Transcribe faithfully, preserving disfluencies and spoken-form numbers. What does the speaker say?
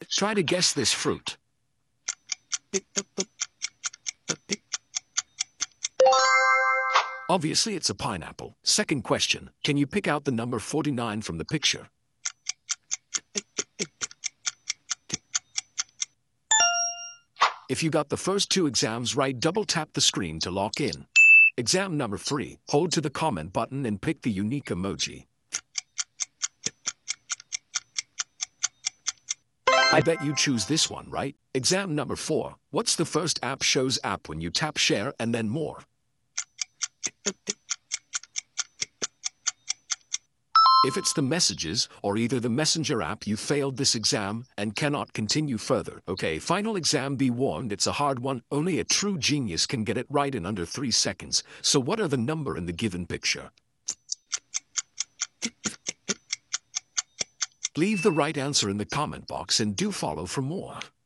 Try to guess this fruit. Obviously, it's a pineapple. Second question. Can you pick out the number forty-nine from the picture? If you got the first two exams right, double tap the screen to lock in. Exam number three. Hold to the comment button and pick the unique emoji. I bet you choose this one, right? Exam number four. What's the first app shows app when you tap share and then more? If it's the messages or either the messenger app, you failed this exam and cannot continue further. Okay, final exam, be warned, it's a hard one. Only a true genius can get it right in under three seconds. So what are the number in the given picture? Leave the right answer in the comment box and do follow for more.